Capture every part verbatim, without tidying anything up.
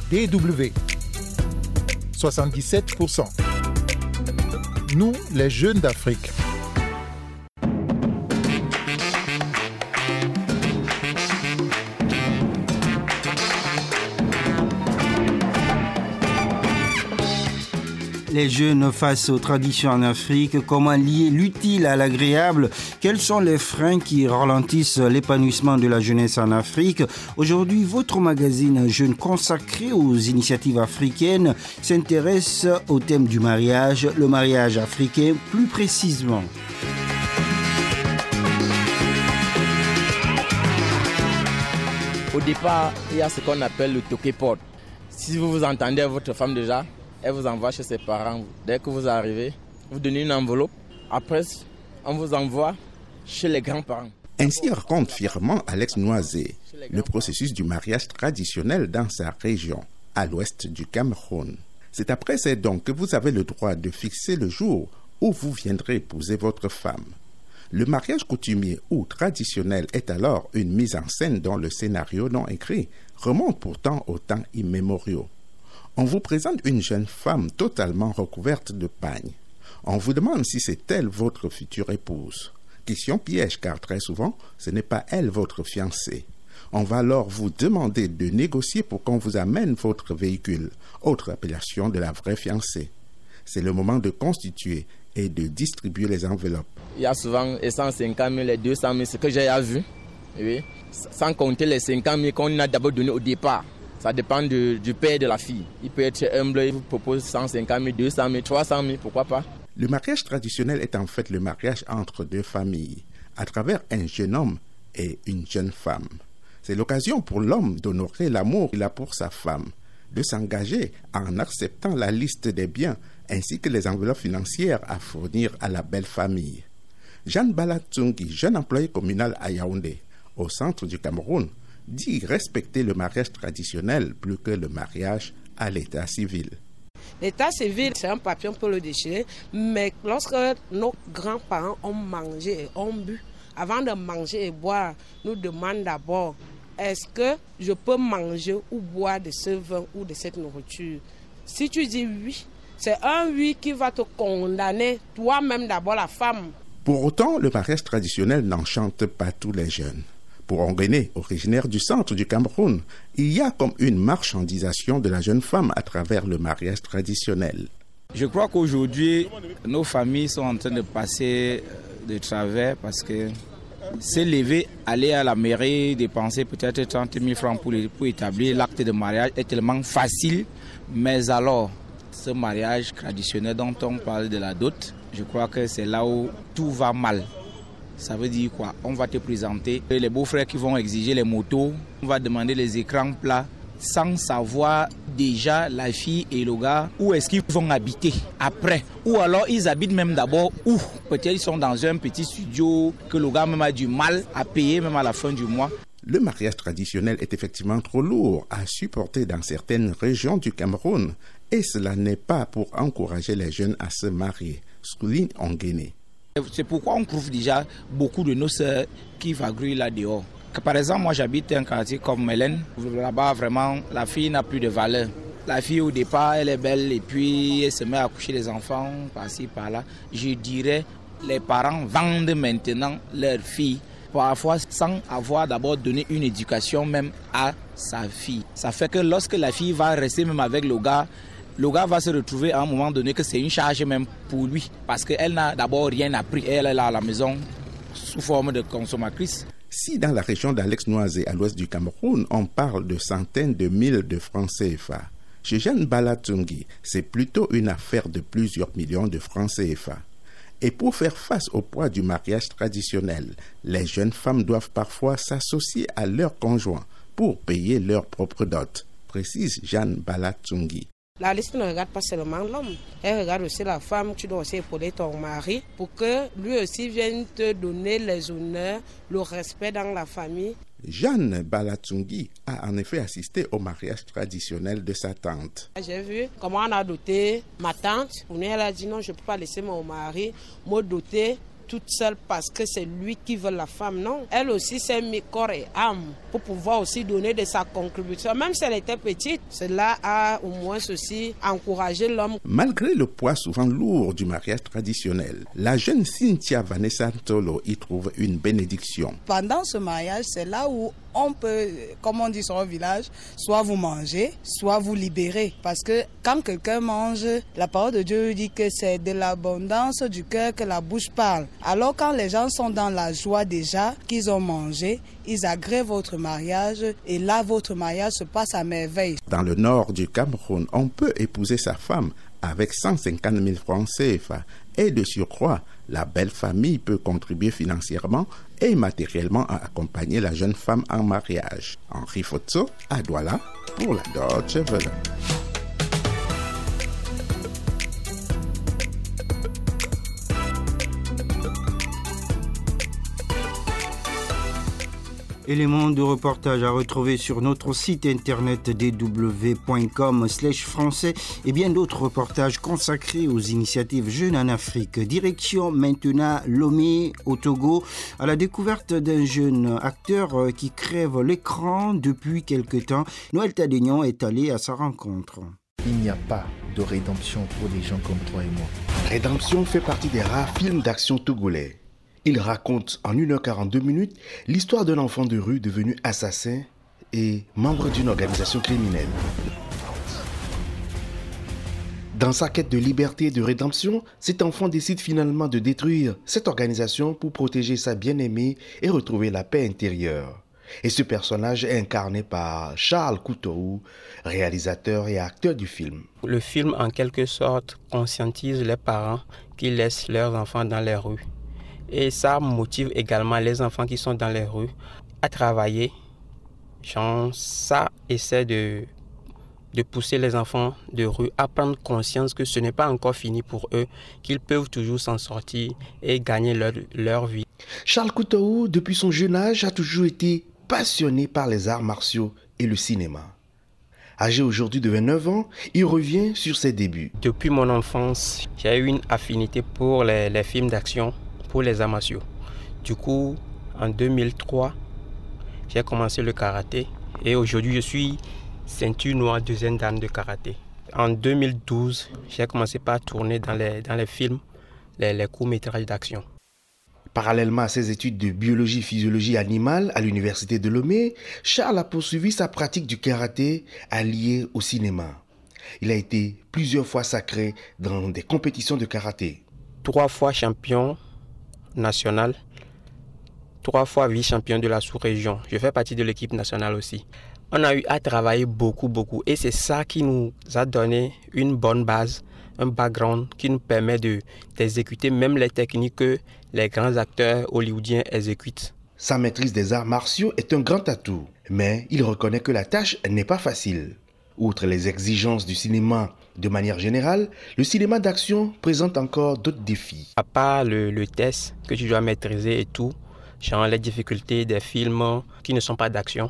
D W, soixante-dix-sept pour cent. Nous, les jeunes d'Afrique. Les jeunes face aux traditions en Afrique, comment lier l'utile à l'agréable, quels sont les freins qui ralentissent l'épanouissement de la jeunesse en Afrique. Aujourd'hui, votre magazine Jeunes consacré aux initiatives africaines s'intéresse au thème du mariage, le mariage africain plus précisément. Au départ, il y a ce qu'on appelle le tokeport. Si vous vous entendez avec votre femme déjà, elle vous envoie chez ses parents. Dès que vous arrivez, vous donnez une enveloppe. Après, on vous envoie chez les grands-parents. Ainsi raconte fièrement Alex Noisé le processus du mariage traditionnel dans sa région, à l'ouest du Cameroun. C'est après ces dons que vous avez le droit de fixer le jour où vous viendrez épouser votre femme. Le mariage coutumier ou traditionnel est alors une mise en scène dont le scénario non écrit remonte pourtant aux temps immémoriaux. On vous présente une jeune femme totalement recouverte de pagne. On vous demande si c'est elle votre future épouse. Question piège car très souvent, ce n'est pas elle votre fiancée. On va alors vous demander de négocier pour qu'on vous amène votre véhicule, autre appellation de la vraie fiancée. C'est le moment de constituer et de distribuer les enveloppes. Il y a souvent les cent cinquante mille, les deux cent mille, ce que j'ai vu, oui, sans compter les cinquante mille qu'on a d'abord donné au départ. Ça dépend du, du père de la fille. Il peut être humble, il vous propose cent cinquante mille, deux cent mille, trois cent mille, pourquoi pas. Le mariage traditionnel est en fait le mariage entre deux familles, à travers un jeune homme et une jeune femme. C'est l'occasion pour l'homme d'honorer l'amour qu'il a pour sa femme, de s'engager en acceptant la liste des biens ainsi que les enveloppes financières à fournir à la belle famille. Jeanne Balatungi, jeune employé communal à Yaoundé, au centre du Cameroun, dit respecter le mariage traditionnel plus que le mariage à l'état civil. L'état civil, c'est un papier, on peut le déchirer, mais lorsque nos grands-parents ont mangé et ont bu, avant de manger et boire, nous demandent d'abord, est-ce que je peux manger ou boire de ce vin ou de cette nourriture? Si tu dis oui, c'est un oui qui va te condamner, toi-même d'abord la femme. Pour autant, le mariage traditionnel n'enchante pas tous les jeunes. Pour Onguéné, originaire du centre du Cameroun, il y a comme une marchandisation de la jeune femme à travers le mariage traditionnel. Je crois qu'aujourd'hui, nos familles sont en train de passer de travers parce que se lever, aller à la mairie, dépenser peut-être trente mille francs pour, pour établir l'acte de mariage est tellement facile. Mais alors, ce mariage traditionnel dont on parle de la dot, je crois que c'est là où tout va mal. Ça veut dire quoi? On va te présenter les beaux-frères qui vont exiger les motos, on va demander les écrans plats, sans savoir déjà la fille et le gars où est-ce qu'ils vont habiter après. Ou alors ils habitent même d'abord où? Peut-être ils sont dans un petit studio que le gars même a du mal à payer même à la fin du mois. Le mariage traditionnel est effectivement trop lourd à supporter dans certaines régions du Cameroun et cela n'est pas pour encourager les jeunes à se marier, souligne Onguéné. C'est pourquoi on trouve déjà beaucoup de nos sœurs qui vagrouillent là dehors. Par exemple, moi j'habite un quartier comme Mélène. Là-bas, vraiment, la fille n'a plus de valeur. La fille, au départ, elle est belle et puis elle se met à coucher les enfants par-ci, par-là. Je dirais, les parents vendent maintenant leur fille, parfois sans avoir d'abord donné une éducation même à sa fille. Ça fait que lorsque la fille va rester même avec le gars, le gars va se retrouver à un moment donné que c'est une charge même pour lui. Parce qu'elle n'a d'abord rien appris. Elle est là à la maison sous forme de consommatrice. Si dans la région d'Alex Noisé, à l'ouest du Cameroun, on parle de centaines de mille de francs C F A, chez Jeanne Balatungi, c'est plutôt une affaire de plusieurs millions de francs C F A. Et pour faire face au poids du mariage traditionnel, les jeunes femmes doivent parfois s'associer à leurs conjoints pour payer leur propre dot, précise Jeanne Balatungi. La liste ne regarde pas seulement l'homme, elle regarde aussi la femme. Tu dois aussi épauler ton mari pour que lui aussi vienne te donner les honneurs, le respect dans la famille. Jeanne Balatungi a en effet assisté au mariage traditionnel de sa tante. J'ai vu comment on a doté ma tante. Elle a dit non, je ne peux pas laisser mon mari me doter toute seule parce que c'est lui qui veut la femme, non. Elle aussi s'est mis corps et âme pour pouvoir aussi donner de sa contribution. Même si elle était petite, cela a au moins aussi encouragé l'homme. Malgré le poids souvent lourd du mariage traditionnel, la jeune Cynthia Vanessa Ntolo y trouve une bénédiction. Pendant ce mariage, c'est là où on peut, comme on dit sur le village, soit vous mangez, soit vous libérez. Parce que quand quelqu'un mange, la parole de Dieu dit que c'est de l'abondance du cœur que la bouche parle. Alors quand les gens sont dans la joie déjà, qu'ils ont mangé, ils agréent votre mariage et là votre mariage se passe à merveille. Dans le nord du Cameroun, on peut épouser sa femme avec cent cinquante mille francs C F A. Et de surcroît, la belle famille peut contribuer financièrement et matériellement à accompagner la jeune femme en mariage. Henri Fotso, à Douala, pour la Deutsche Welle. Éléments de reportage à retrouver sur notre site internet d w point com slash français et bien d'autres reportages consacrés aux initiatives jeunes en Afrique. Direction maintenant Lomé au Togo à la découverte d'un jeune acteur qui crève l'écran depuis quelque temps. Noël Tadénion est allé à sa rencontre. Il n'y a pas de rédemption pour des gens comme toi et moi. Rédemption fait partie des rares films d'action togolais. Il raconte en une heure quarante-deux minutes l'histoire d'un enfant de rue devenu assassin et membre d'une organisation criminelle. Dans sa quête de liberté et de rédemption, cet enfant décide finalement de détruire cette organisation pour protéger sa bien-aimée et retrouver la paix intérieure. Et ce personnage est incarné par Charles Couteau, réalisateur et acteur du film. Le film, en quelque sorte, conscientise les parents qui laissent leurs enfants dans les rues. Et ça motive également les enfants qui sont dans les rues à travailler. Genre, ça essaie de, de pousser les enfants de rue à prendre conscience que ce n'est pas encore fini pour eux, qu'ils peuvent toujours s'en sortir et gagner leur, leur vie. Charles Couteau, depuis son jeune âge, a toujours été passionné par les arts martiaux et le cinéma. Âgé aujourd'hui de vingt-neuf ans, il revient sur ses débuts. Depuis mon enfance, j'ai eu une affinité pour les, les films d'action, pour les arts martiaux. Du coup, en deux mille trois, j'ai commencé le karaté et aujourd'hui je suis ceinture noire deuxième dan de karaté. En deux mille douze, j'ai commencé par tourner dans les, dans les films, les, les courts-métrages d'action. Parallèlement à ses études de biologie et physiologie animale à l'université de Lomé, Charles a poursuivi sa pratique du karaté alliée au cinéma. Il a été plusieurs fois sacré dans des compétitions de karaté. Trois fois champion national, trois fois vice-champion de la sous-région. Je fais partie de l'équipe nationale aussi. On a eu à travailler beaucoup, beaucoup. Et c'est ça qui nous a donné une bonne base, un background qui nous permet de, d'exécuter même les techniques que les grands acteurs hollywoodiens exécutent. Sa maîtrise des arts martiaux est un grand atout, mais il reconnaît que la tâche n'est pas facile. Outre les exigences du cinéma de manière générale, le cinéma d'action présente encore d'autres défis. À part le, le test que tu dois maîtriser et tout, genre les difficultés des films qui ne sont pas d'action,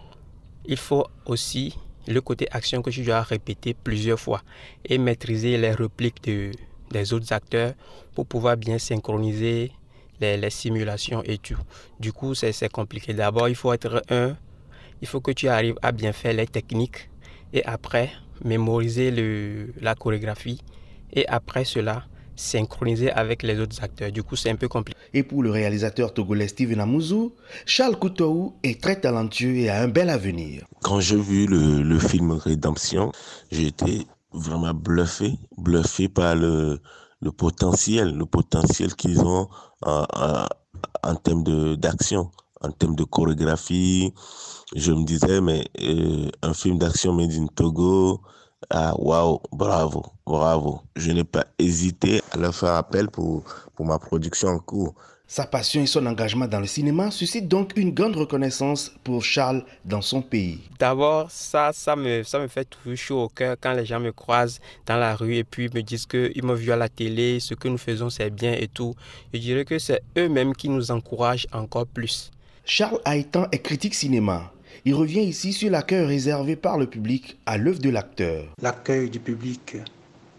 il faut aussi le côté action que tu dois répéter plusieurs fois et maîtriser les répliques de, des autres acteurs pour pouvoir bien synchroniser les, les simulations et tout. Du coup, c'est, c'est compliqué. D'abord, il faut être un, il faut que tu arrives à bien faire les techniques et après mémoriser le, la chorégraphie et après cela synchroniser avec les autres acteurs. Du coup, c'est un peu compliqué. Et pour le réalisateur togolais Steven Amouzou, Charles Couteau est très talentueux et a un bel avenir. Quand j'ai vu le, le film Rédemption, j'ai été vraiment bluffé, bluffé par le, le potentiel, le potentiel qu'ils ont en, en, en termes de, d'action, en termes de chorégraphie. Je me disais, mais euh, un film d'action made in Togo, ah waouh, bravo, bravo. Je n'ai pas hésité à leur faire appel pour, pour ma production en cours. Sa passion et son engagement dans le cinéma suscitent donc une grande reconnaissance pour Charles dans son pays. D'abord, ça, ça, me, ça me fait toujours chaud au cœur quand les gens me croisent dans la rue et puis me disent qu'ils m'ont vu à la télé, ce que nous faisons c'est bien et tout. Je dirais que c'est eux-mêmes qui nous encouragent encore plus. Charles Haïtan est critique cinéma. Il revient ici sur l'accueil réservé par le public à l'œuvre de l'acteur. L'accueil du public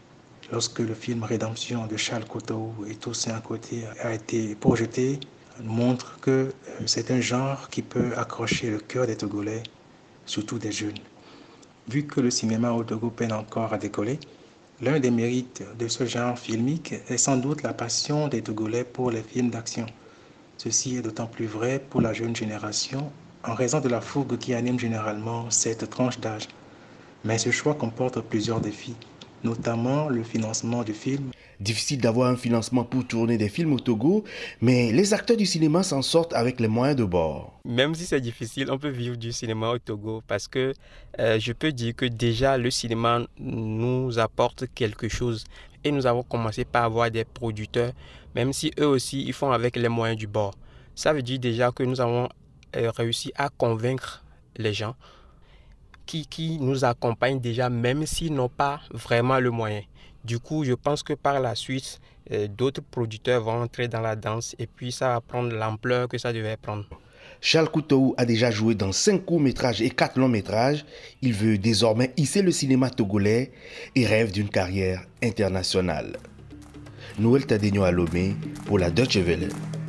lorsque le film Rédemption de Charles Koutaou et tous un côté a été projeté, montre que c'est un genre qui peut accrocher le cœur des Togolais, surtout des jeunes. Vu que le cinéma au Togo peine encore à décoller, l'un des mérites de ce genre filmique est sans doute la passion des Togolais pour les films d'action. Ceci est d'autant plus vrai pour la jeune génération en raison de la fougue qui anime généralement cette tranche d'âge. Mais ce choix comporte plusieurs défis, notamment le financement du film. Difficile d'avoir un financement pour tourner des films au Togo, mais les acteurs du cinéma s'en sortent avec les moyens de bord. Même si c'est difficile, on peut vivre du cinéma au Togo parce que euh, je peux dire que déjà le cinéma nous apporte quelque chose. Et nous avons commencé par avoir des producteurs, même si eux aussi ils font avec les moyens du bord. Ça veut dire déjà que nous avons euh, réussi à convaincre les gens qui, qui nous accompagnent déjà, même s'ils n'ont pas vraiment le moyen. Du coup, je pense que par la suite, euh, d'autres producteurs vont entrer dans la danse et puis ça va prendre l'ampleur que ça devait prendre. Charles Koutaou a déjà joué dans cinq courts-métrages et quatre longs-métrages. Il veut désormais hisser le cinéma togolais et rêve d'une carrière internationale. Noël Tadegno Alomé pour la Deutsche Welle.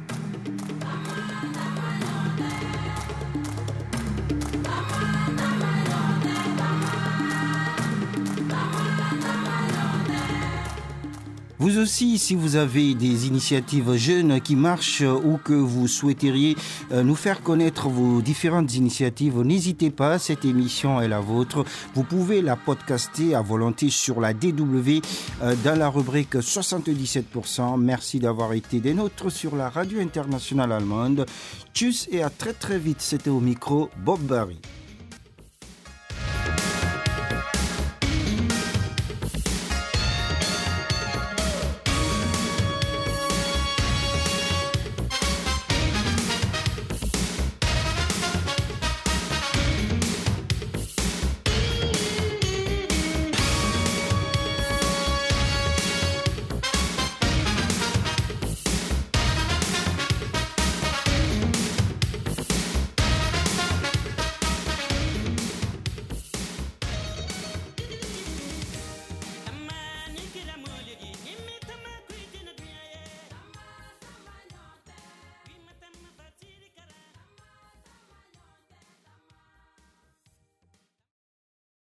Vous aussi, si vous avez des initiatives jeunes qui marchent ou que vous souhaiteriez nous faire connaître vos différentes initiatives, n'hésitez pas, cette émission est la vôtre. Vous pouvez la podcaster à volonté sur la D W dans la rubrique soixante-dix-sept pour cent. Merci d'avoir été des nôtres sur la radio internationale allemande. Tchuss et à très très vite. C'était au micro Bob Barry.